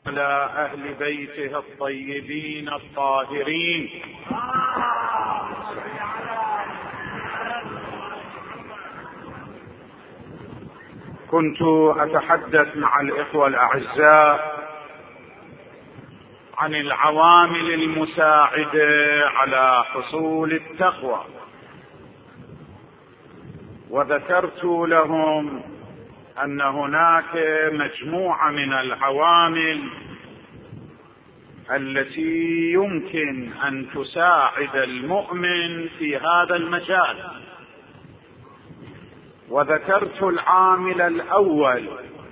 على أهل بيته الطيبين الطاهرين. كنت أتحدث مع الإخوة الأعزاء عن العوامل المساعدة على حصول التقوى، وذكرت لهم أن هناك مجموعة من العوامل التي يمكن أن تساعد المؤمن في هذا المجال. وذكرت العامل الأول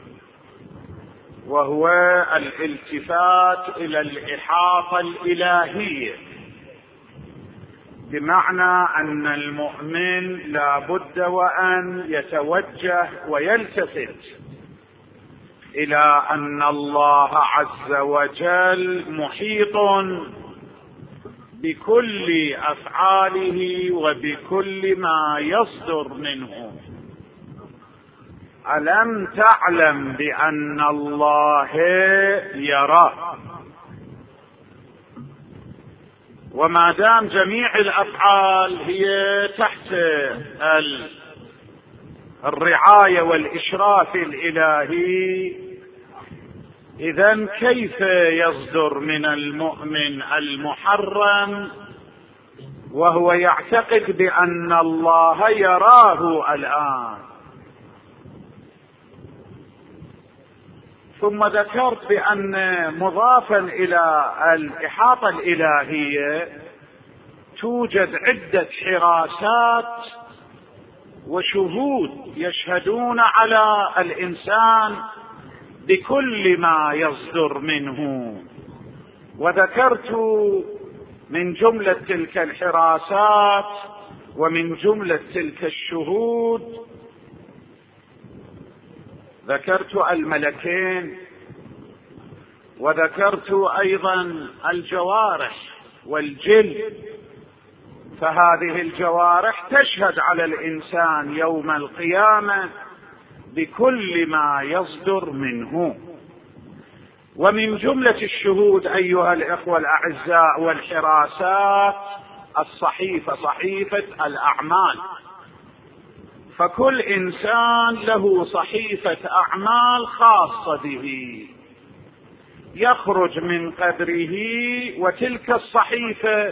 وهو الالتفات إلى الإحاطة الإلهية، بمعنى أن المؤمن لا بد وأن يتوجه ويلتفت إلى أن الله عز وجل محيط بكل أفعاله وبكل ما يصدر منه. ألم تعلم بأن الله يرى؟ وما دام جميع الأفعال هي تحت الرعاية والإشراف الإلهي، إذن كيف يصدر من المؤمن المحرم وهو يعتقد بأن الله يراه الآن؟ ثم ذكرت بأن مضافا إلى الإحاطة الإلهية توجد عدة حراسات وشهود يشهدون على الإنسان بكل ما يصدر منه. وذكرت من جملة تلك الحراسات ومن جملة تلك الشهود ذكرت الملكين، وذكرت أيضا الجوارح والجن. فهذه الجوارح تشهد على الإنسان يوم القيامة بكل ما يصدر منه. ومن جملة الشهود أيها الإخوة الأعزاء والحراسات الصحيفة، صحيفة الأعمال. فكل إنسان له صحيفة أعمال خاصة به، يخرج من قبره وتلك الصحيفة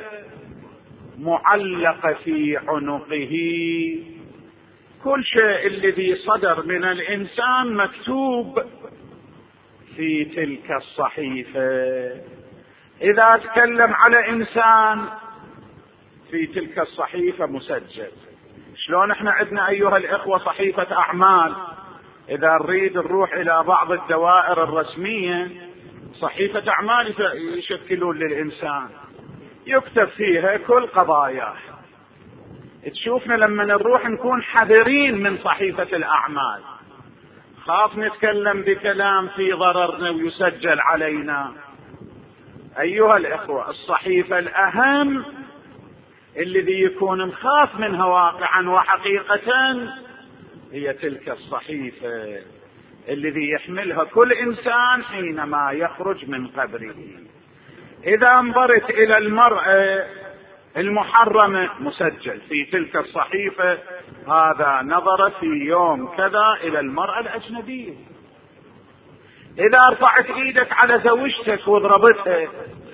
معلقة في عنقه. كل شيء الذي صدر من الإنسان مكتوب في تلك الصحيفة. إذا تكلم على إنسان في تلك الصحيفة مسجل. شلون احنا عندنا ايها الاخوة صحيفة اعمال، اذا نريد نروح الى بعض الدوائر الرسمية صحيفة اعمال يشكلون للانسان يكتب فيها كل قضاياه. تشوفنا لما نروح نكون حذرين من صحيفة الاعمال، خاف نتكلم بكلام في ضررنا ويسجل علينا. ايها الاخوة الصحيفة الاهم الذي يكون نخاف منها واقعا وحقيقة هي تلك الصحيفة الذي يحملها كل إنسان حينما يخرج من قبره. إذا انظرت إلى المرأة المحرمة مسجل في تلك الصحيفة هذا نظر في يوم كذا إلى المرأة الأجنبية. إذا رفعت إيدك على زوجتك وضربتها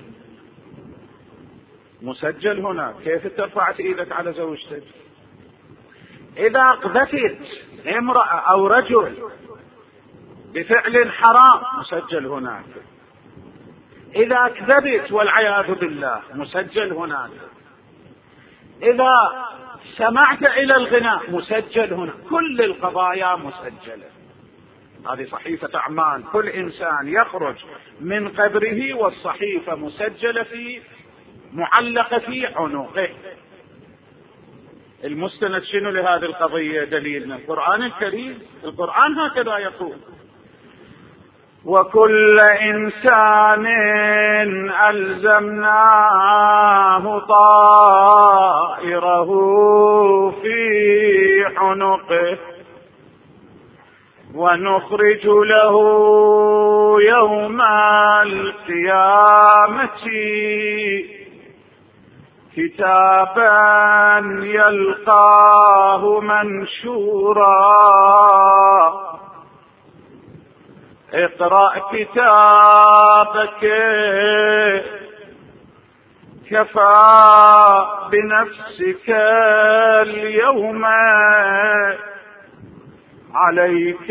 مسجل هنا كيف ترفعت ايدك على زوجتك. اذا قذفت امرأة او رجل بفعل حرام مسجل هناك. اذا كذبت والعياذ بالله مسجل هناك. اذا سمعت الى الغناء مسجل هنا. كل القضايا مسجلة. هذه صحيفة اعمال كل انسان يخرج من قبره والصحيفة مسجلة في معلقة في عنقه. المستند شنو لهذه القضية؟ دليلنا القرآن الكريم. القرآن هكذا يقول: وكل إنسان ألزمناه طائره في عنقه ونخرج له يوم القيامة كتابا يلقاه منشورا اقرأ كتابك كفى بنفسك اليوم عليك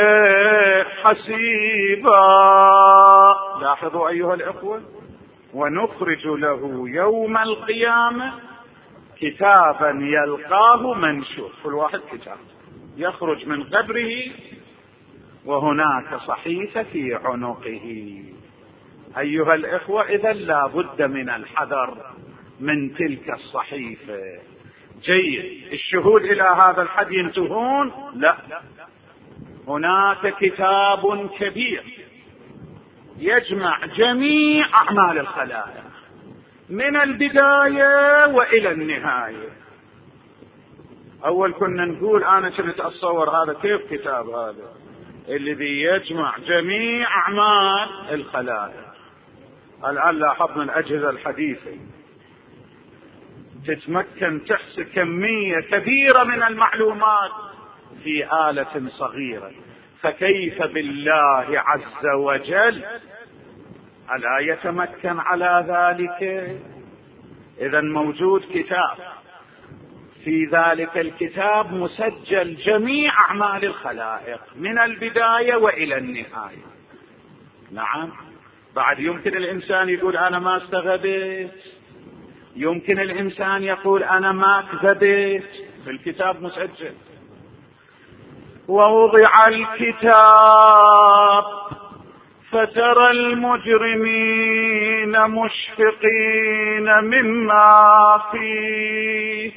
حسيبا. لاحظوا أيها الأخوة، ونخرج له يوم القيامة كتابا يلقاه منشور، كل واحد كتاب يخرج من قبره وهناك صحيفة في عنقه. أيها الإخوة، إذا لا بد من الحذر من تلك الصحيفة. جيد، الشهود إلى هذا الحد ينتهون؟ لا، هناك كتاب كبير يجمع جميع أعمال الخلائق من البداية وإلى النهاية. أول كنا نقول أنا كنت أتصور هذا كيف كتاب هذا الذي يجمع جميع أعمال الخلائق. الآن لاحظنا الأجهزة الحديثة تتمكن تحصي كمية كبيرة من المعلومات في آلة صغيرة، فكيف بالله عز وجل ألا يتمكن على ذلك؟ إذا موجود كتاب، في ذلك الكتاب مسجل جميع أعمال الخلائق من البداية وإلى النهاية. نعم، بعد يمكن الإنسان يقول أنا ما استغبت، يمكن الإنسان يقول أنا ما كذبت، في الكتاب مسجل. ووضع الكتاب فترى المجرمين مشفقين مما فيه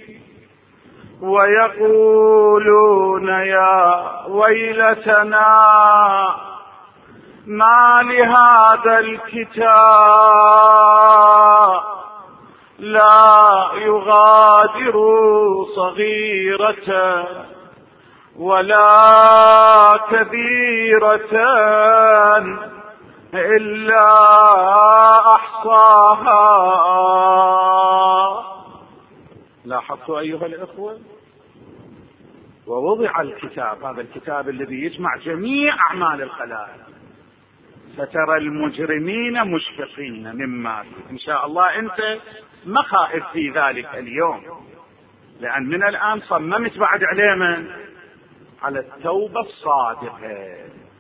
ويقولون يا ويلتنا ما لهذا الكتاب لا يغادر صغيرة ولا كبيرة إلا أحصاها. لاحظتوا أيها الإخوة؟ ووضع الكتاب، هذا الكتاب الذي يجمع جميع أعمال الخلائق، فترى المجرمين مشفقين مما فيه. إن شاء الله أنت ما خائف في ذلك اليوم، لأن من الآن صممت بعد عليه من؟ على التوبة الصادقة.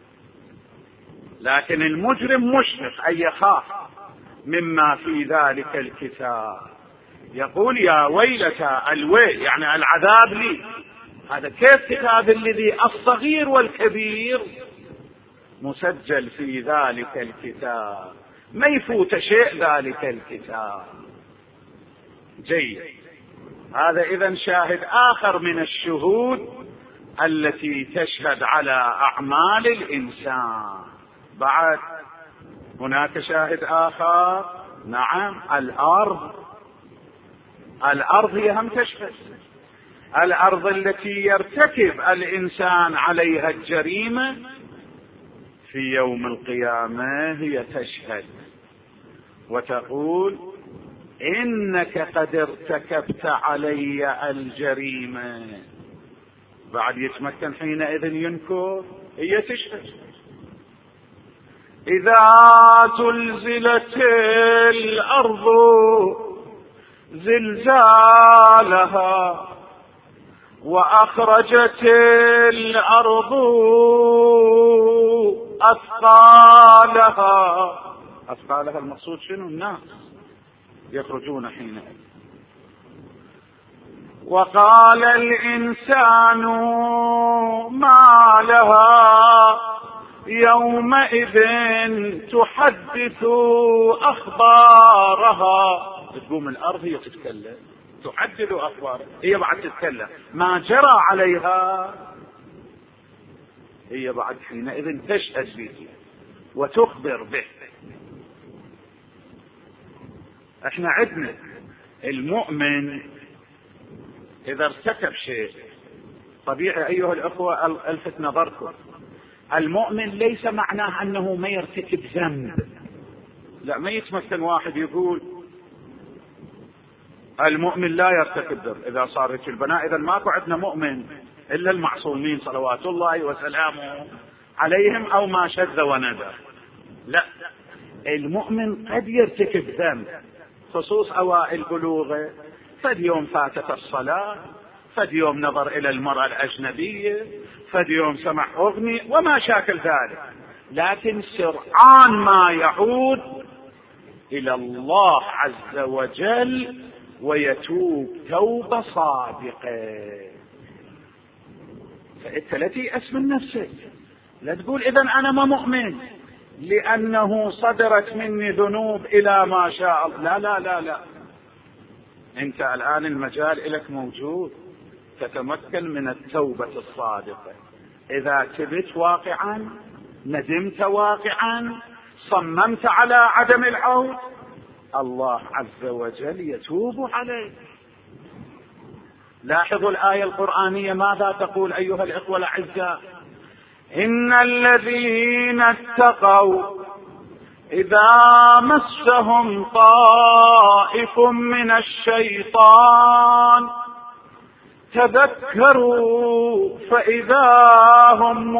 لكن المجرم مشفق أي يخاف مما في ذلك الكتاب، يقول يا ويلتى، الويل يعني العذاب لي، هذا كيف كتاب الذي الصغير والكبير مسجل في ذلك الكتاب، ما يفوت شيء ذلك الكتاب. جيد، هذا إذن شاهد آخر من الشهود التي تشهد على أعمال الإنسان. بعد هناك شاهد آخر، نعم، الأرض هي هم تشهد. الأرض التي يرتكب الإنسان عليها الجريمة في يوم القيامة هي تشهد وتقول إنك قد ارتكبت علي الجريمة. بعد يتمكن حينئذ ينكر، هي تشهد. إذا زلزلت الأرض زلزالها وأخرجت الأرض أثقالها. أثقالها المقصود شنو؟ الناس يخرجون حينئذ. وقال الإنسان ما لها يومئذ تحدث أخبارها. تقوم الأرض هي تتكلم، تحدث أخبارها، هي بعد تتكلم ما جرى عليها، هي بعد حينئذ تشهد به وتخبر به. احنا عندنا المؤمن إذا ارتكب شيء طبيعي أيها الأخوة، ألفت نظركم، المؤمن ليس معناه أنه ما يرتكب ذنب، لا، ما يتمكن واحد يقول المؤمن لا يرتكب ذنب. إذا صارت البناء إذا ماكو عندنا مؤمن إلا المعصومين صلوات الله وسلامه عليهم، أو ما شذ وندى. لا، المؤمن قد يرتكب ذنب، خصوص أوائل بلوغه، فد يوم فاتت الصلاة، فد يوم نظر إلى المرأة الأجنبية، فد يوم سمع أغنية وما شاكل ذلك، لكن سرعان ما يعود إلى الله عز وجل ويتوب توبة صادقة. فأنت لا تيأس من نفسك، لا تقول إذن أنا ما مؤمن لأنه صدرت مني ذنوب إلى ما شاء الله. لا لا لا لا، أنت الآن المجال لك موجود، تتمكن من التوبة الصادقة. إذا تبت واقعا، ندمت واقعا، صممت على عدم العود، الله عز وجل يتوب عليك. لاحظوا الآية القرآنية ماذا تقول أيها الإخوة الأعزاء: إن الذين اتقوا إذا مسهم طائف من الشيطان تذكروا فإذا هم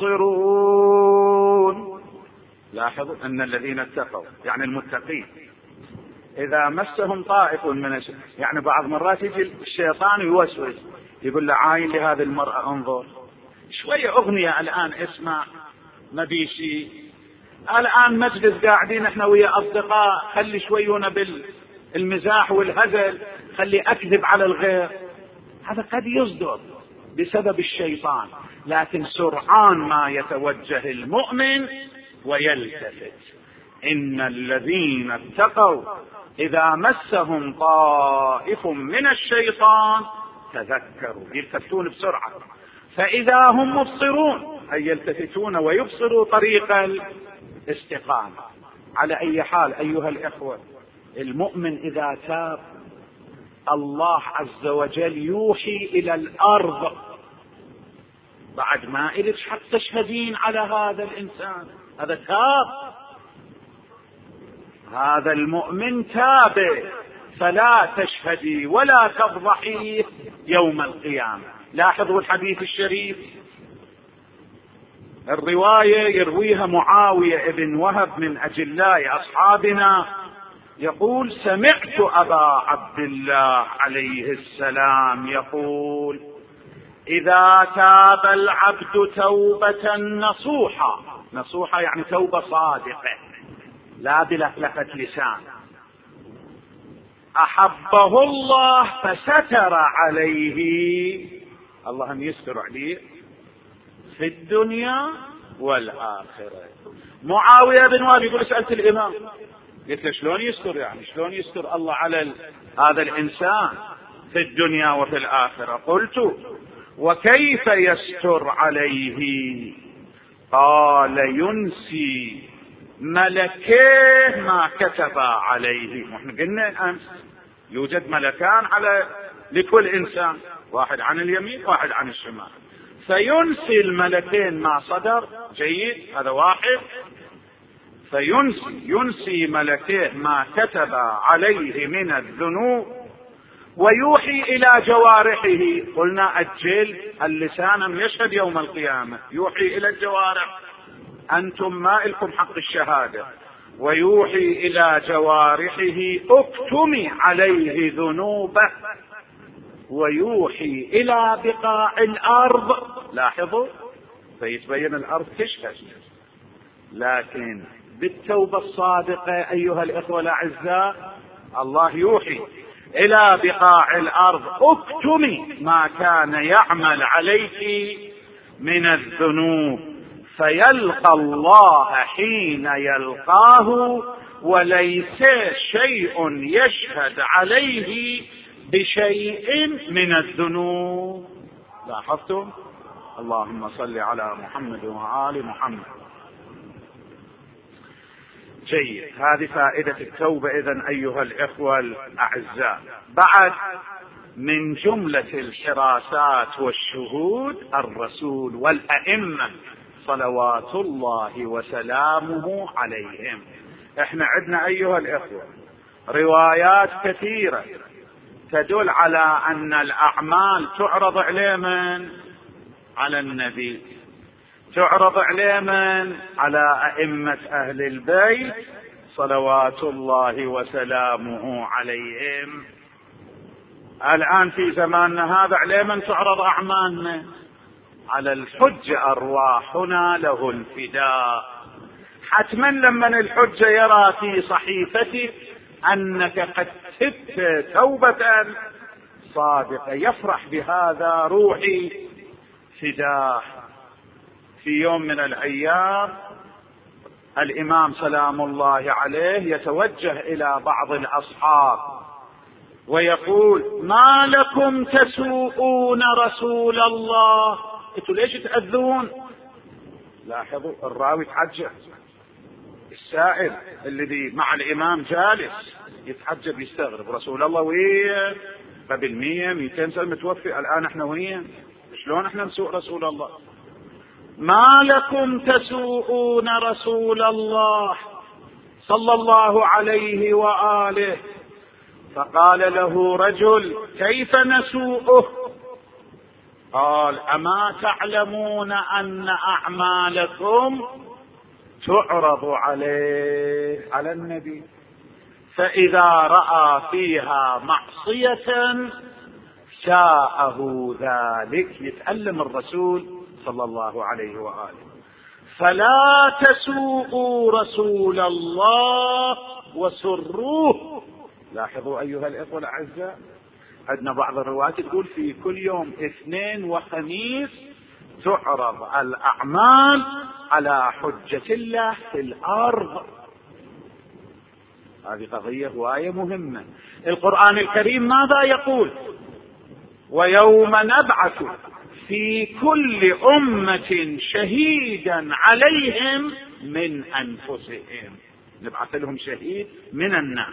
مبصرون. لاحظوا أن الذين اتقوا يعني المتقين، إذا مسهم طائف من يعني بعض مرات يجي الشيطان يوسوس يقول له عاين لهذه المرأة، انظر شوية أغنية الآن اسمع، ما بيشي الآن مجلس قاعدين احنا ويا أصدقاء، خلي شويونا بالمزاح والهزل، خلي أكذب على الغير. هذا قد يصدر بسبب الشيطان، لكن سرعان ما يتوجه المؤمن ويلتفت. إن الذين اتقوا إذا مسهم طائف من الشيطان تذكروا، يلتفتون بسرعة، فإذا هم مبصرون، أي يلتفتون ويبصروا طريق الاستقامة. على أي حال أيها الإخوة، المؤمن إذا تاب الله عز وجل يوحي إلى الأرض بعد ما إلك حق تشهدين على هذا الإنسان، هذا تاب، هذا المؤمن تاب، فلا تشهدي ولا تفضحيه يوم القيامة. لاحظوا الحديث الشريف، الرواية يرويها معاوية ابن وهب من أجلاء أصحابنا، يقول: سمعت أبا عبد الله عليه السلام يقول: إذا تاب العبد توبة نصوحة، نصوحة يعني توبة صادقة لا بلفلفة لسان، أحبه الله فستر عليه، الله يستر عليه في الدنيا والآخرة. معاوية بن وهب يقول: سألت الإمام، قلت له شلون يستر، يعني شلون يستر الله على هذا الإنسان في الدنيا وفي الآخرة؟ قلت: وكيف يستر عليه؟ قال: ينسي ملكيه ما كتب عليه. نحن قلنا أمس يوجد ملكان على لكل إنسان، واحد عن اليمين واحد عن الشمال، فينسي الملكين ما صدر، جيد، هذا واحد، فينسي ملكيه ما كتب عليه من الذنوب، ويوحي إلى جوارحه. قلنا الجلد اللسان يشهد يوم القيامة، يوحي إلى الجوارح، أنتم ما لكم حق الشهادة، ويوحي إلى جوارحه: اكتمي عليه ذنوبه، ويوحي إلى بقاع الأرض. لاحظوا، فيتبين الأرض تشهد، لكن بالتوبة الصادقة أيها الإخوة الأعزاء الله يوحي إلى بقاع الأرض: اكتمي ما كان يعمل عليك من الذنوب، فيلقى الله حين يلقاه وليس شيء يشهد عليه بشيء من الذنوب. لاحظتم؟ اللهم صل على محمد وآل محمد. جيد، هذه فائدة التوبة إذن أيها الإخوة الأعزاء. بعد من جملة الحراسات والشهود الرسول والأئمة صلوات الله وسلامه عليهم. احنا عندنا أيها الإخوة روايات كثيرة تدل على أن الأعمال تعرض عليه من؟ على النبي، تعرض عليه من؟ على أئمة أهل البيت صلوات الله وسلامه عليهم. الآن في زماننا هذا عليه من تعرض أعمالنا؟ على الحج أرواحنا له الفداء. حتما لما الحج يرى في صحيفتك أنك قد تبت توبة صادقة يفرح بهذا، روحي فداه. في يوم من الأيام الإمام سلام الله عليه يتوجه إلى بعض الأصحاب ويقول: ما لكم تسوءون رسول الله؟ انتوا ليش تأذون؟ لاحظوا الراوي تعجب، السائل الذي مع الإمام جالس يتعجب يستغرب، رسول الله وياه قبل 100-200 سنة متوفي، الآن احنا وياه، شلون احنا نسوء رسول الله؟ ما لكم تسوءون رسول الله صلى الله عليه وآله. فقال له رجل: كيف نسوءه؟ قال: أما تعلمون أن أعمالكم تعرض عليه، على النبي، فإذا رأى فيها معصية شاءه ذلك. يتألم الرسول صلى الله عليه وآله: فلا تسوءوا رسول الله وسروه. لاحظوا أيها الإخوة الأعزاء، عندنا بعض الروايات تقول في كل يوم اثنين وخميس تعرض الأعمال على حجة الله في الأرض. هذه قضية هواية مهمة. القرآن الكريم ماذا يقول؟ ويوم نبعث في كل أمة شهيدا عليهم من أنفسهم. نبعث لهم شهيد من الناس،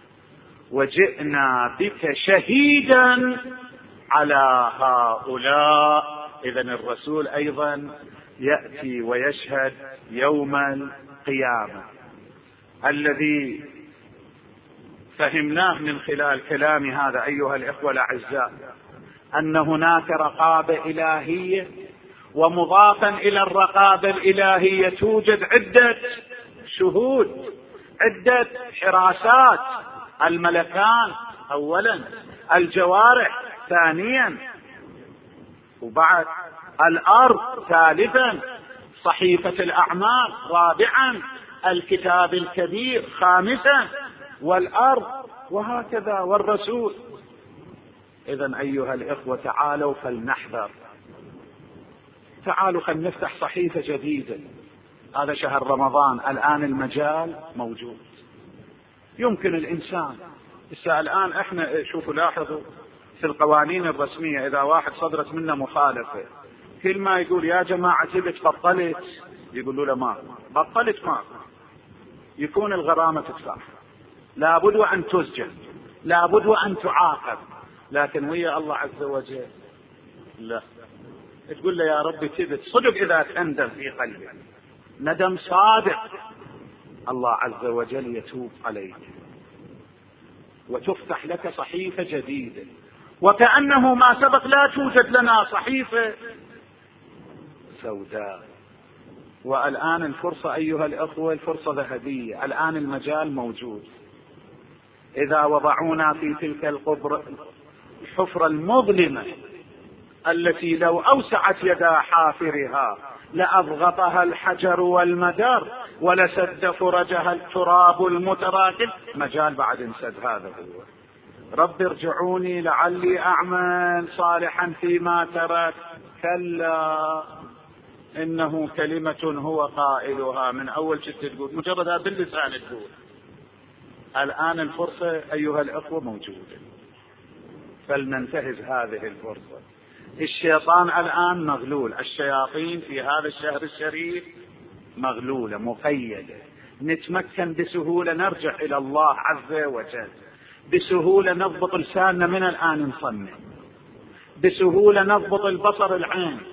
وجئنا بك شهيدا على هؤلاء. إذن الرسول أيضا يأتي ويشهد يوم القيامة. الذي فهمناه من خلال كلام هذا أيها الإخوة الأعزاء أن هناك رقابة إلهية، ومضافا إلى الرقابة الإلهية توجد عدة شهود، عدة حراسات: الملكان أولا، الجوارح ثانيا، وبعد الأرض ثالثا، صحيفة الأعمال رابعا، الكتاب الكبير خامسا، والأرض، وهكذا، والرسول. إذن أيها الإخوة تعالوا فلنحذر، تعالوا فلنفتح صحيفة جديدة. هذا شهر رمضان، الآن المجال موجود، يمكن الإنسان الآن احنا شوفوا لاحظوا في القوانين الرسمية إذا واحد صدرت منه مخالفة، كل ما يقول: يا جماعة تبت بطلت، يقولوا له ما بطلت، ما يكون الغرامة تدفع، لابد وأن تسجن، لابد وأن تعاقب. لكن ويا الله عز وجل لا، تقول له: يا رب تبت صدق، إذا تندم في قلبك ندم صادق، الله عز وجل يتوب عليك وتفتح لك صحيفة جديدة، وكأنه ما سبق لا توجد لنا صحيفة سوداء. والآن الفرصة أيها الأخوة، الفرصة ذهبية، الآن المجال موجود. إذا وضعونا في تلك الحفرة المظلمة التي لو أوسعت يدا حافرها لأضغطها الحجر والمدار ولسد فرجها التراب المتراكم، مجال بعد انسد. هذا هو: رب ارجعوني لعلي أعمل صالحا فيما ترك، كلا إنه كلمة هو قائلها. من أول شيء تقول مجردها باللسان تقول. الآن الفرصة أيها الأخوة موجودة، فلننتهز هذه الفرصة. الشيطان الآن مغلول، الشياطين في هذا الشهر الشريف مغلولة مقيدة، نتمكن بسهولة، نرجع إلى الله عز وجل بسهولة، نضبط لساننا من الآن نصنع، بسهولة نضبط البصر العين،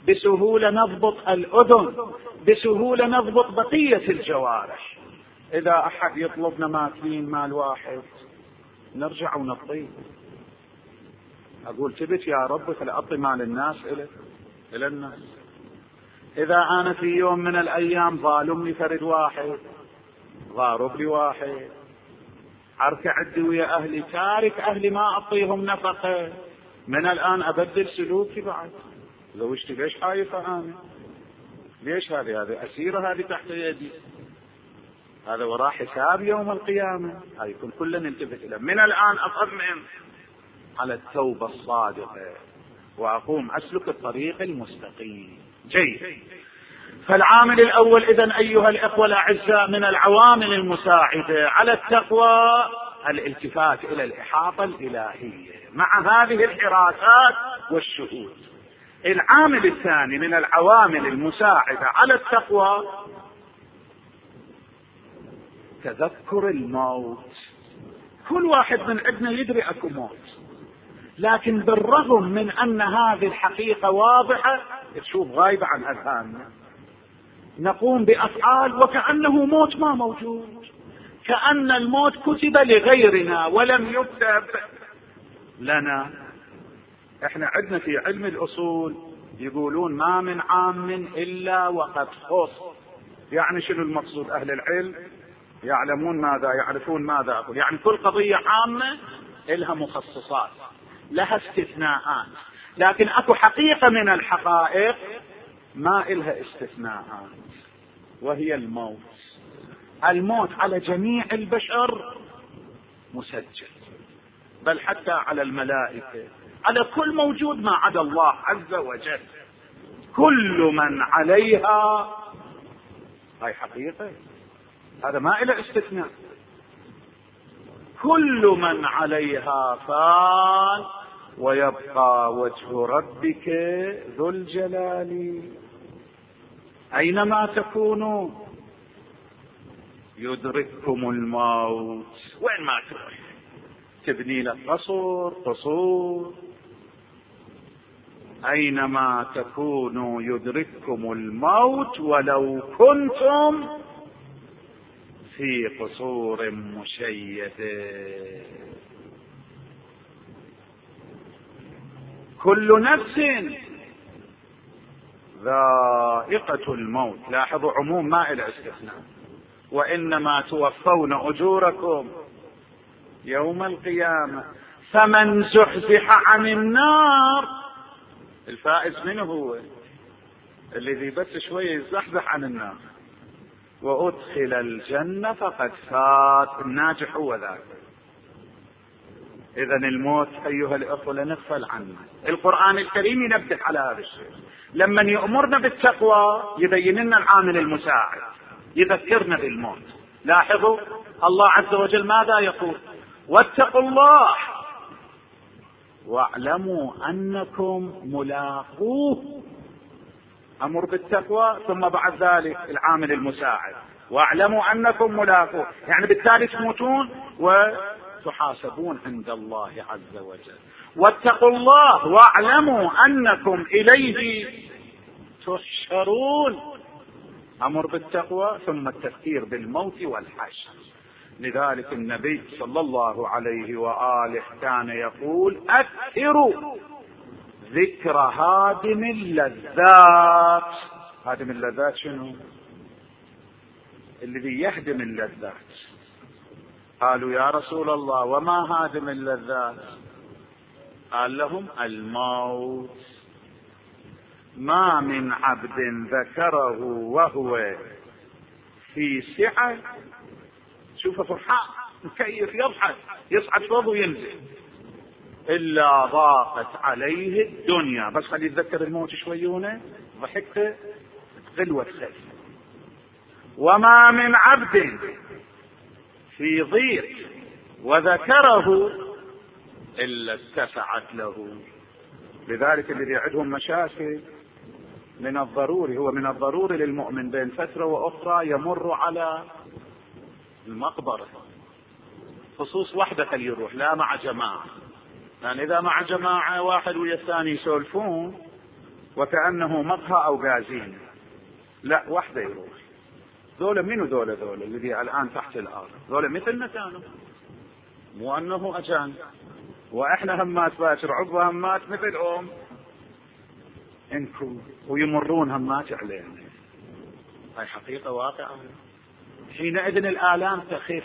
بسهولة نضبط الأذن، بسهولة نضبط بقية الجوارح. إذا أحد يطلبنا ماكلين مال واحد نرجع ونطيه، أقول تبت يا رب فلأعطي مال الناس إلى الناس. إذا أنا في يوم من الأيام ظالمني فرد واحد، ضارب لي واحد، حركة عدي ويا أهلي، تارك أهلي ما أعطيهم نفقة، من الآن أبدل سلوكي بعد. زوجتي ليش خايفة أنا؟ ليش هذه أسيرة هذه تحت يدي؟ هذا وراء حساب يوم القيامة. هاي يكون كلنا ننتبه له. من الآن أصمم على التوبة الصادقة وأقوم أسلك الطريق المستقيم. جيد. فالعامل الأول إذن أيها الإخوة الأعزاء من العوامل المساعدة على التقوى الالتفات إلى الإحاطة الإلهية مع هذه الحراسات والشهود. العامل الثاني من العوامل المساعدة على التقوى تذكر الموت. كل واحد من عندنا يدري أكو موت، لكن بالرغم من أن هذه الحقيقة واضحة تشوف غايبة عن أذهاننا، نقوم بأفعال وكأنه موت ما موجود، كأن الموت كتب لغيرنا ولم يكتب لنا. احنا عندنا في علم الأصول يقولون ما من عام إلا وقد خص. يعني شنو المقصود؟ أهل العلم يعلمون ماذا، يعرفون ماذا أقول. يعني كل قضية عامة إلها مخصصات، لها استثناءات، لكن أكو حقيقة من الحقائق ما إلها استثناءات، وهي الموت. الموت على جميع البشر مسجل، بل حتى على الملائكة، على كل موجود ما عدا الله عز وجل. كل من عليها، هاي حقيقة، هذا ما إله استثناء. كل من عليها فان ويبقى وجه ربك ذو الجلال. أينما تكونوا يدرككم الموت. وين ما تروح تبني لك قصور، أينما تكونوا يدرككم الموت ولو كنتم في قصور مشيدة. كل نفس ذائقة الموت. لاحظوا عموم ما إلى استثناء. وإنما توفون أجوركم يوم القيامة فمن زحزح عن النار. الفائز منه هو الذي بس شوية يزحزح عن النار وأدخل الجنة فقد فات. الناجح هو ذاك. إذن الموت أيها الأخوة لا نغفل عنه. القرآن الكريم ينبه على هذا الشيء. لما يأمرنا بالتقوى يبين لنا العامل المساعد، يذكرنا بالموت. لاحظوا الله عز وجل ماذا يقول؟ واتقوا الله واعلموا أنكم ملاقوه. أمر بالتقوى ثم بعد ذلك العامل المساعد واعلموا أنكم ملاقوه، يعني بالتالي تموتون وتحاسبون عند الله عز وجل. واتقوا الله واعلموا أنكم إليه تحشرون. أمر بالتقوى ثم التذكير بالموت والحشر. لذلك النبي صلى الله عليه وآله كان يقول أكثروا ذكر هادم اللذات. هادم اللذات شنو؟ الذي يهدم اللذات. قالوا يا رسول الله وما هادم اللذات؟ قال لهم الموت. ما من عبد ذكره وهو في سعة، شوفه فرحان مكيف يضحك يصعد فوق وينزل، إلا ضاقت عليه الدنيا. بس خلي يتذكر الموت شويونه ضحكت غلوة خير. وما من عبد في ضيق وذكره إلا اتسعت له. لذلك الذي عندهم مشاكل من الضروري، هو من الضروري للمؤمن بين فترة وأخرى يمر على المقبرة، خصوص وحده خليه يروح، لا مع جماعة. لأن إذا مع جماعة واحد ويا الثاني يسولفون وكأنه مقهى أو غازين. لا، وحده يروح. ذولا منو ذولا الذي الآن تحت الأرض؟ ذولا مثلنا كانوا، مو أنه أجان، وإحنا همات باكر عقب همات مثلهم انكو، ويمرون همات علينا. هاي حقيقة واقعة. حينئذ الآلام تخف،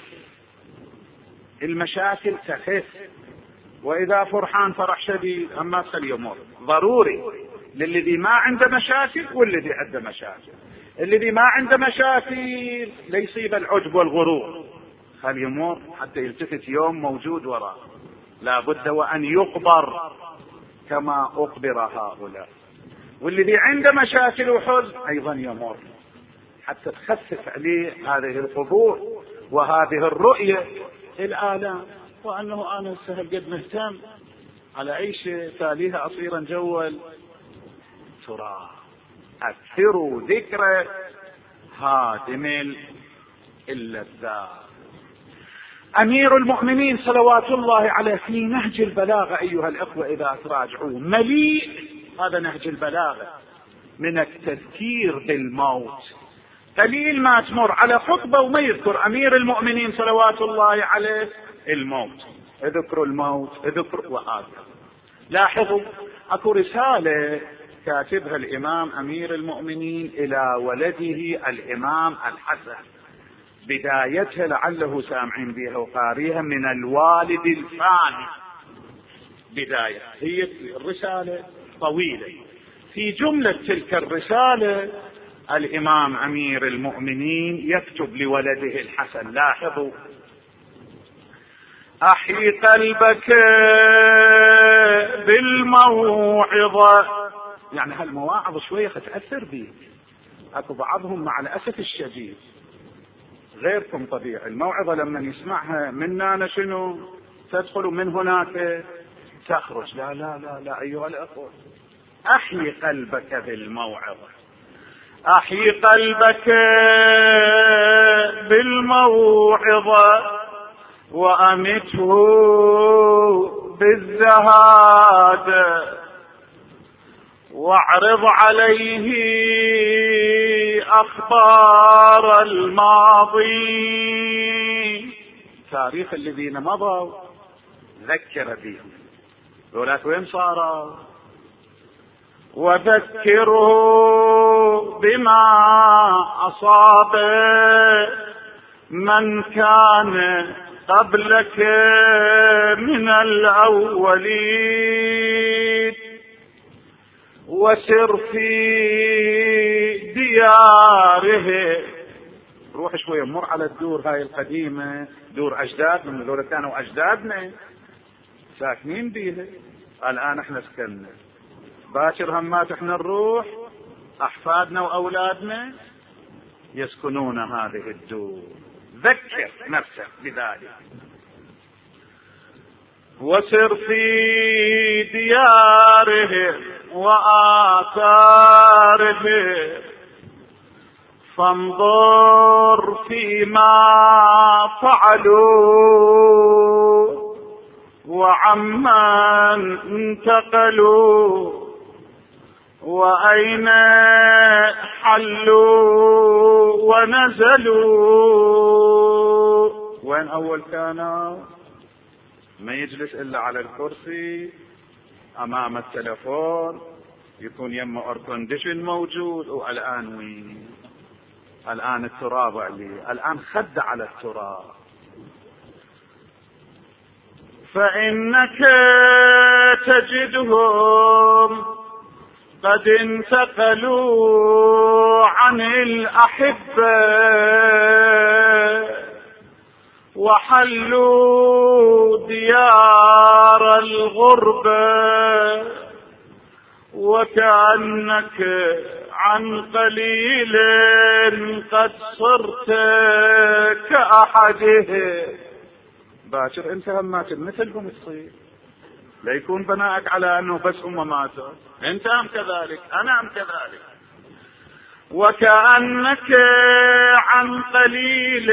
المشاكل تخف، وإذا فرحان فرح شديد همات خليه ضروري للذي ما عنده مشاكل والذي عنده مشاكل. الذي ما عنده مشاكل ليصيب العجب والغرور، خليه يمر حتى يلتفت يوم موجود وراء، لا بد وأن يقبر كما أقبر هؤلاء. والذي عنده مشاكل وحزن أيضا يمر حتى تخفف عليه هذه القبور وهذه الرؤية الآلام، وأنه أنا سهل قد مهتم على أي شيء تاليها أصيرا جول ترى. أكثروا ذكر هادم اللذات. أمير المؤمنين صلوات الله عليه في نهج البلاغة أيها الأخوة إذا تراجعوا مليء هذا نهج البلاغة من التذكير بالموت. قليل ما تمر على خطبة وما يذكر أمير المؤمنين صلوات الله عليه الموت. اذكروا الموت، اذكروا وآخر. لاحظوا أكو رسالة كاتبها الإمام أمير المؤمنين إلى ولده الإمام الحسن، بدايتها لعله سامعين بها وقاريها من الوالد الفاني. بداية هي الرسالة طويلة، في جملة تلك الرسالة الإمام أمير المؤمنين يكتب لولده الحسن. لاحظوا: أحي قلبك بالموعظة. يعني هالمواعظ شوية تأثر بيك. أكو بعضهم مع الأسف الشديد غيركم طبيعي، الموعظة لما يسمعها منا شنو تدخل من هناك تخرج. لا لا لا لا أيها الأخوة، أحي قلبك بالموعظة، أحي قلبك بالموعظة وأمته بالزهاد واعرض عليه أخبار الماضي. تاريخ الذين مضوا ذكر بهم، ذولاك وين صاروا؟ وذكره بما أصاب من كان قبلك من الأولين وسر في دياره. روح شوية مر على الدور هاي القديمة، دور أجدادنا، هذول كانوا أجدادنا ساكنين بيها، الآن احنا سكننا. باكر همات احنا نروح أحفادنا وأولادنا يسكنون هذه الدور. ذكر نفسك بذلك. وسر في دياره وآثاره فانظر فيما فعلوا وعمن انتقلوا وأين حلوا ونزلوا. وين أول كانوا؟ ما يجلس إلا على الكرسي أمام التلفون، يكون يمه اير كونديشن موجود. والآن وين؟ الآن التراب عليه، الآن خد على التراب. فإنك تجدهم قد انتقلوا عن الأحبة وحلوا ديار الغربة وكأنك عن قليل قد صرت كأحدهم. باكر انت همات مثلهم تصير، لا يكون بناءك على انه بس هم ماتوا، انت ام كذلك، انا ام كذلك. وكأنك عن قليل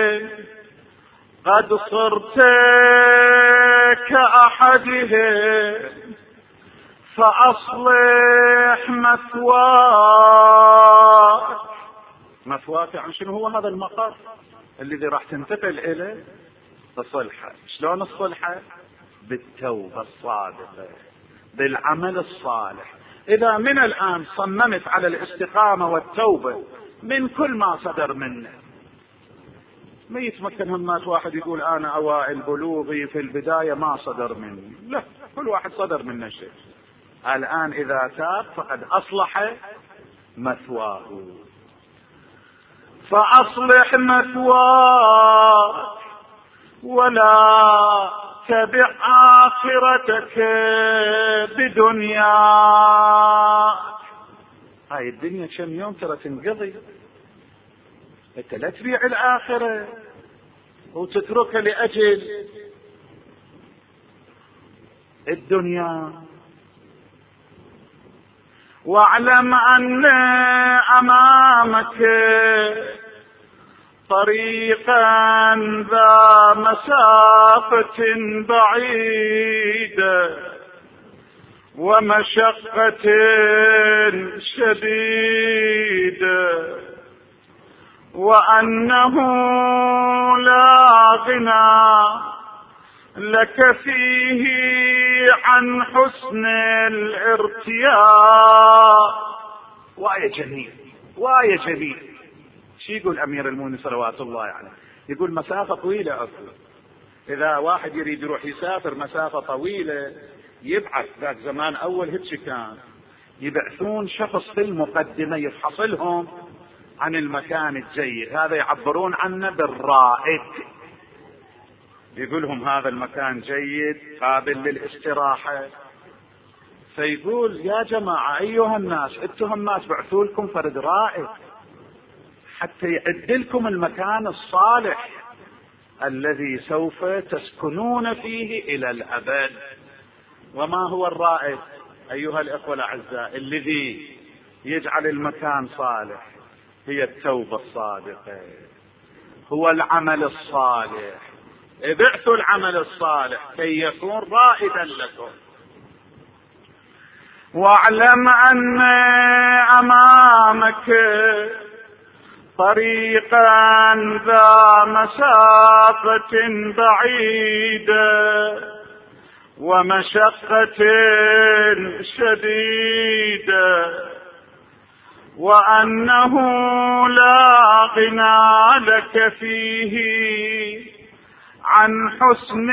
قد صرت كأحدهم فأصلح مثواك. مثواك يعني شنو؟ هو هذا المقر الذي راح تنتقل إليه تصلحه. شلون الصلحة؟ بالتوبة الصادقة، بالعمل الصالح. إذا من الآن صممت على الاستقامة والتوبة من كل ما صدر منه، ما يتمكن همات واحد يقول أنا أوائل بلوغي في البداية ما صدر مني، لا، كل واحد صدر منه شيء. الآن إذا تاب فقد أصلح مثواه. فأصلح مثواك ولا تبع آخرتك بدنياك. هاي الدنيا كم يوم ترى تنقضي، انت لا تبيع الآخرة وتتركها لأجل الدنيا. واعلم أن أمامك طريقا ذا مسافة بعيدة ومشقة شديدة، وأنه لا غنى لك فيه عن حسن الارتياء. وآية جميل، وآية جميل. شو يقول أمير المؤمنين صلوات الله عليه؟ يقول مسافة طويلة أصلا. إذا واحد يريد يروح يسافر مسافة طويلة يبعث، ذاك زمان أول هيك كان يبعثون شخص في المقدمة يفحصلهم عن المكان الجيد، هذا يعبرون عنه بالرائد، يقولهم هذا المكان جيد قابل للاستراحة. فيقول يا جماعة أيها الناس، انتم ما تبعثوا لكم فرد رائد حتى يعد لكم المكان الصالح الذي سوف تسكنون فيه إلى الأبد. وما هو الرائد أيها الأخوة الأعزاء الذي يجعل المكان صالح؟ هي التوبة الصادقة، هو العمل الصالح. ابعثوا العمل الصالح كي يكون رائدا لكم. واعلم أن أمامك طريقا ذا مسافة بعيدة ومشقة شديدة، وأنه لا غنى لك فيه عن حسن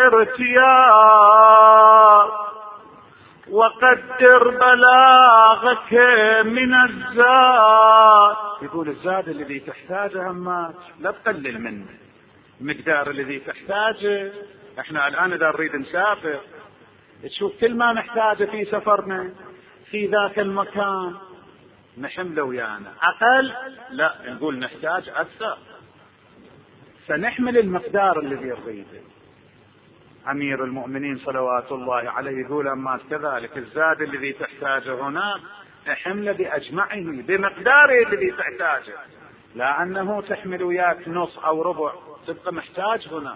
الارتياء، وقدر بلاغك من الزاد. يقول الزاد الذي تحتاجه همات لا تقلل منه، المقدار الذي تحتاجه. احنا الآن إذا نريد نسافر تشوف كل ما نحتاجه في سفرنا في ذاك المكان نحمله ويانا، أقل لا نقول نحتاج أكثر، سنحمل المقدار الذي نريده. أمير المؤمنين صلوات الله عليه يقول أما كذلك الزاد الذي تحتاجه هنا احمله بأجمعه بمقداره الذي تحتاجه، لا أنه تحمل وياك نص أو ربع، تبقى محتاج هنا.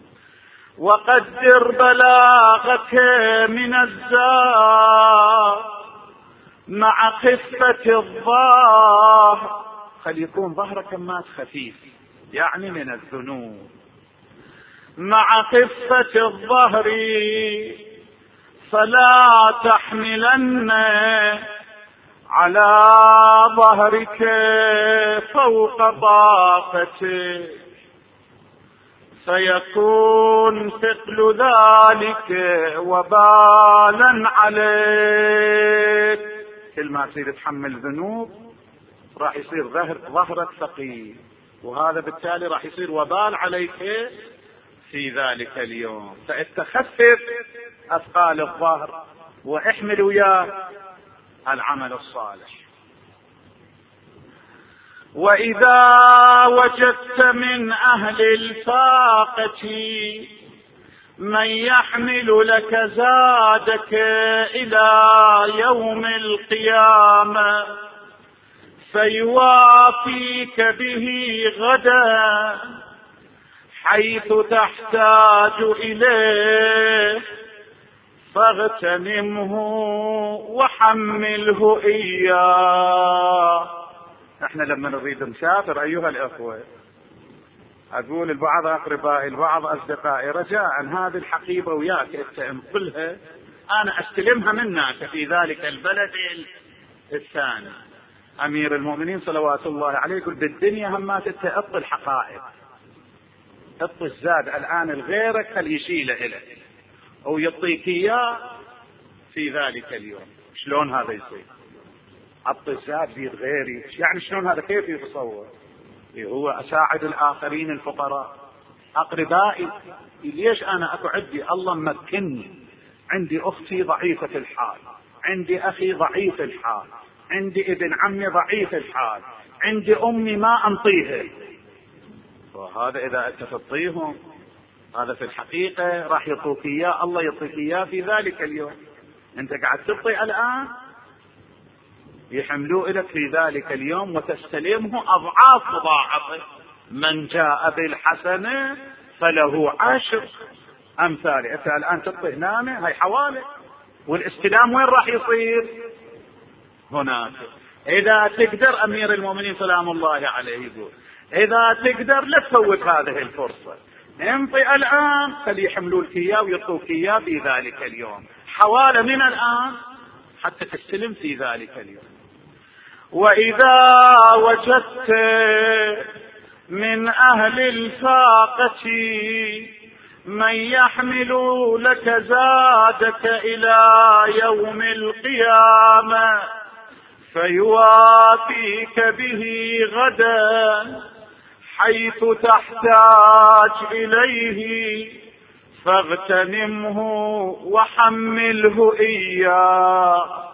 وقدر بلاغك من الزاد مع خفة الظهر، خلي يكون ظهرك ما خفيف يعني من الذنوب، مع خفة الظهر فلا تحملن على ظهرك فوق طاقتك فيكون ثقل ذلك وبالا عليك. كل ما تصير تحمل ذنوب راح يصير ظهرك ثقيل، وهذا بالتالي راح يصير وبال عليك في ذلك اليوم. فاتخفف أثقال الظهر واحمل وياه العمل الصالح. وإذا وجدت من أهل الفاقة من يحمل لك زادك إلى يوم القيامة فيوافيك به غدا حيث تحتاج إليه فاغتنمه وحمله إياه. احنا لما نريد نسافر أيها الأخوة، أقول البعض أقربائي البعض أصدقائي رجاء هذه الحقيبة وياك أنت انقلها، أنا أستلمها منك في ذلك البلد الثاني. أمير المؤمنين صلوات الله عليه يقول بالدنيا همات تأط الحقائب، أط الزاد الآن الغيرك خل يشيله إلك أو يعطيك إياه في ذلك اليوم. شلون هذا يصير؟ أط الزاد بيد غيري، يعني شلون هذا كيف يتصور؟ هو أساعد الآخرين الفقراء أقربائي. ليش أنا أكو عندي الله ممكنني، عندي أختي ضعيفة الحال، عندي أخي ضعيف الحال، عندي ابن عمي ضعيف الحال، عندي أمي ما أنطيها، وهذا إذا أنت تعطيهم هذا في الحقيقة راح يعطوك إياه، الله يعطيك إياه في ذلك اليوم. أنت قاعد تعطي الآن يحملوه لك في ذلك اليوم وتستلمه أضعاف مضاعفة. من جاء بالحسنة فله 10 أمثالها. أنت الآن تعطي هنا هاي حوالي، والاستلام وين راح يصير؟ هناك. إذا تقدر أمير المؤمنين سلام الله عليه يقول إذا تقدر لا تفوت هذه الفرصة، انطي الآن فليحملوا لك إياه ويعطوك إياه في ذلك اليوم حوالي من الآن حتى تستلم في ذلك اليوم. وإذا وجدت من أهل الفاقة من يحمل لك زادك إلى يوم القيامة فيوافيك به غدا حيث تحتاج إليه فاغتنمه وحمله إياه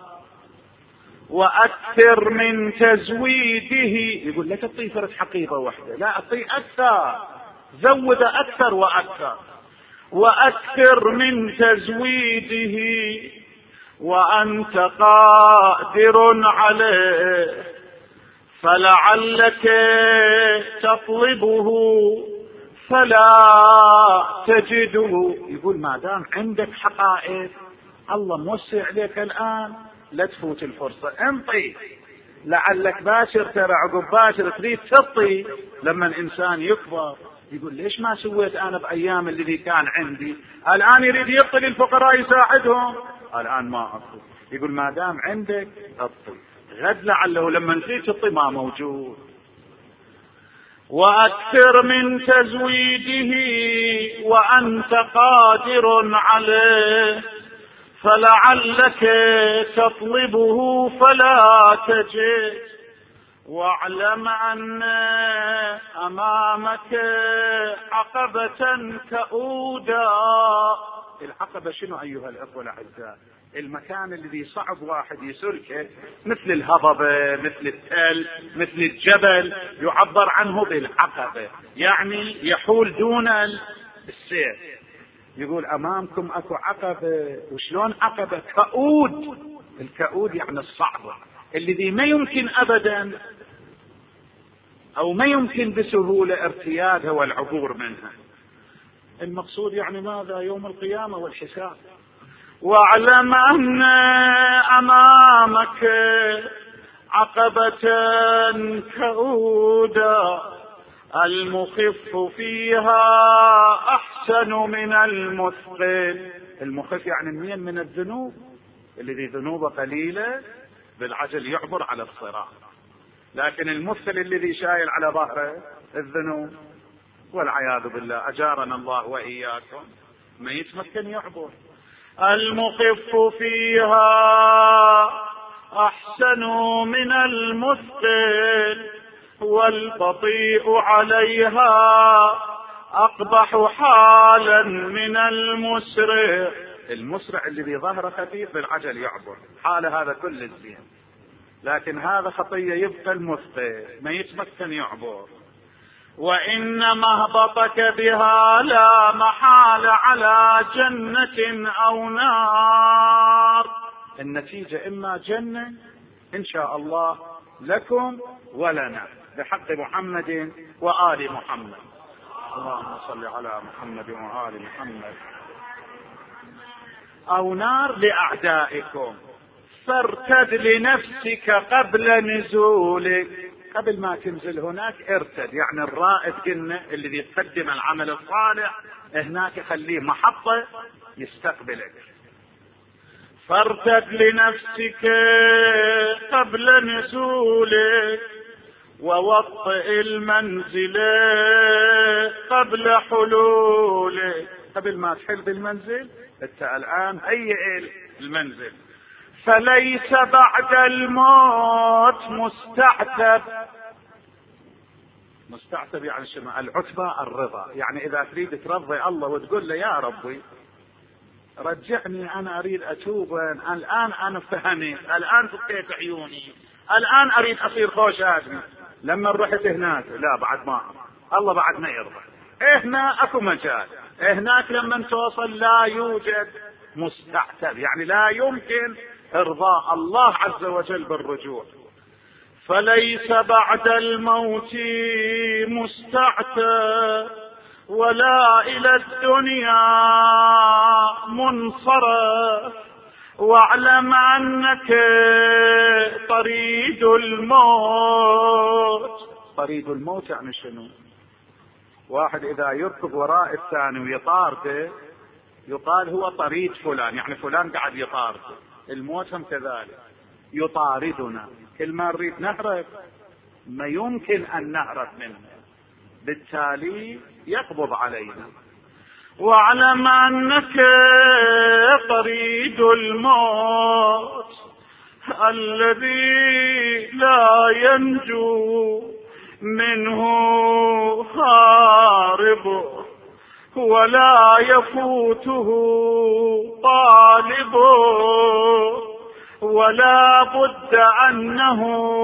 وأكثر من تزويده. يقول لا تعطي فرد حقيقة واحدة، لا أعطي أكثر، زود أكثر وأكثر. وأكثر من تزويده وأنت قادر عليه فلعلك تطلبه فلا تجده. يقول ما دام عندك حقائق الله موسع عليك الآن لا تفوت الفرصة، انطي لعلك باشر ترى عقب باشر تريد تعطي لما الإنسان يكبر. يقول ليش ما سويت أنا بأيام الذي كان عندي؟ الآن يريد يعطي للفقراء يساعدهم، الآن ما أعطي. يقول ما دام عندك أعطي، غد لعله لما تريد تعطي ما موجود. وأكثر من تزويده وأنت قادر عليه فلعلك تطلبه فلا تجد. واعلم أن أمامك عقبة كؤودا. العقبة شنو أيها الأخوة الأعزاء؟ المكان الذي صعب واحد يسلكه، مثل الهضبة، مثل التل، مثل الجبل، يعبر عنه بالعقبة، يعني يحول دون السير. يقول أمامكم أكو عقبة. وشلون عقبة؟ كؤود. الكؤود يعني الصعبة الذي ما يمكن أبدا أو ما يمكن بسهولة ارتيادها والعبور منها. المقصود يعني ماذا؟ يوم القيامة والحساب. واعلم أن أمامك عقبة كؤودا المخف فيها أحسن من المثقل. المخف يعني من الذنوب، الذي ذنوبه قليلة بالعجل يعبر على الصراط، لكن المثقل الذي شايل على ظهره الذنوب والعياذ بالله أجارنا الله وإياكم ما يتمكن يعبر. المخف فيها أحسن من المثقل والبطيء عليها أقبح حالا من المسرع. المسرع الذي ظهره خفيف بالعجل يعبر، حال هذا كل الزين، لكن هذا خطية يبقى المثقل ما يتمكن يعبر. وإن مهبطك بها لا محال على جنة أو نار. النتيجة إما جنة إن شاء الله لكم ولنا بحق محمد وآل محمد. اللهم صل على محمد وآل محمد. أو نار لأعدائكم، فارتد لنفسك قبل نزولك. قبل ما تنزل هناك ارتد، يعني الرائد قلنا الذي يقدم العمل الصالح هناك خليه محطة يستقبلك. فارتد لنفسك قبل نزولك ووطئ المنزل قبل حلولك. قبل ما تحل بالمنزل انت الآن هيئ المنزل. فليس بعد الموت مستعتب. مستعتب يعني شنو؟ العتبة الرضا، يعني إذا تريد ترضي الله وتقول له يا ربي رجعني، أنا أريد أتوب، الآن أنا فهمت، الآن فتيت عيوني، الآن أريد أصير خوش آدمي. لما رحت هناك لا بعد ما الله بعد ما يرضى. هنا أكو مجال، هناك لما توصل لا يوجد مستعتب، يعني لا يمكن إرضاء الله عز وجل بالرجوع. فليس بعد الموت مستعتب ولا إلى الدنيا منصرف، واعلم أنك طريد الموت. طريد الموت يعني شنو؟ واحد إذا يركض وراء الثاني ويطارده يقال هو طريد فلان، يعني فلان قاعد يطارده. الموت هم كذلك يطاردنا، كل ما نريد نهرب ما يمكن أن نهرب منه، بالتالي يقبض علينا. واعلم أنك طريد الموت الذي لا ينجو منه هارب ولا يفوته طالب، ولا بد أنه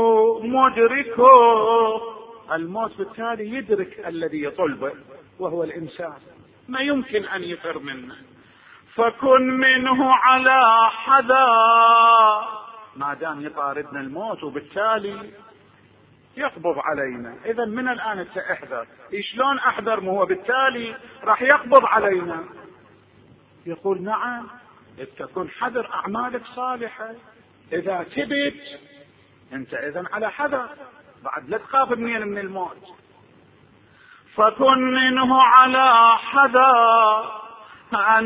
مدركه. الموت بالتالي يدرك الذي يطلبه وهو الإنسان، ما يمكن أن يفر منه. فكن منه على حذر، ما دام يطاردنا الموت وبالتالي يقبض علينا. إذا من الآن انت احذر. شلون احذر؟ ما هو بالتالي راح يقبض علينا. يقول نعم، تكون حذر أعمالك صالحة. إذا تبت انت إذن على حذر، بعد لا تخاف من الموت. فكن منه على حذر أن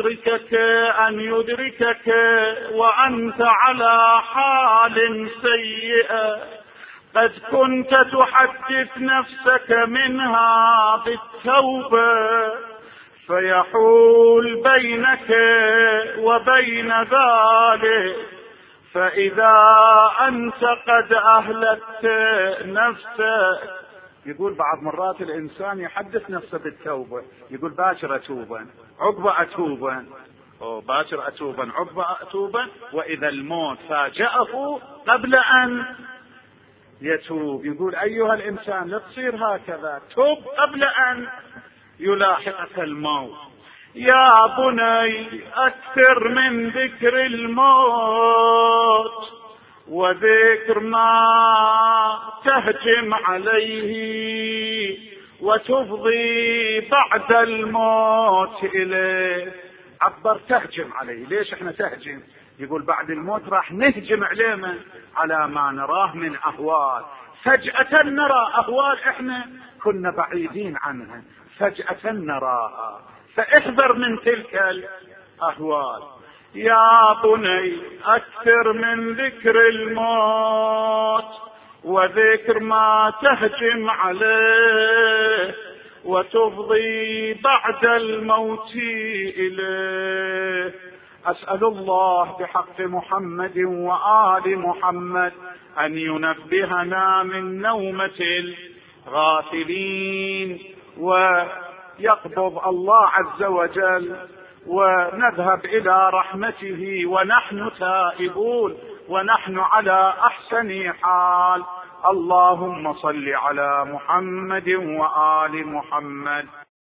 يدركك وأنت على حال سيئة قد كنت تحدث نفسك منها بالتوبة، فيحول بينك وبين ذلك. فإذا أنت قد أهلكت نفسك، يقول بعض مرات الإنسان يحدث نفسه بالتوبة، يقول باكر أتوبا عقبة أتوبا، باكر أتوبا عقبة أتوبا، وإذا الموت فاجأه قبل أن يتوب. يقول أيها الإنسان لا تصير هكذا، توب قبل أن يلاحقك الموت. يا بني أكثر من ذكر الموت وذكر ما تهجم عليه وتفضي بعد الموت إليه. عبر تهجم عليه، ليش احنا تهجم؟ يقول بعد الموت راح نهجم عليه على ما نراه من أهوال. فجأة نرى أهوال احنا كنا بعيدين عنها، فجأة نراها، فاحذر من تلك الأهوال. يا بني أكثر من ذكر الموت وذكر ما تهجم عليه وتفضي بعد الموت إليه. أسأل الله بحق محمد وآل محمد أن ينبهنا من نومة الغافلين ويقبض الله عز وجل ونذهب إلى رحمته ونحن تائبون ونحن على أحسن حال. اللهم صل على محمد وآل محمد.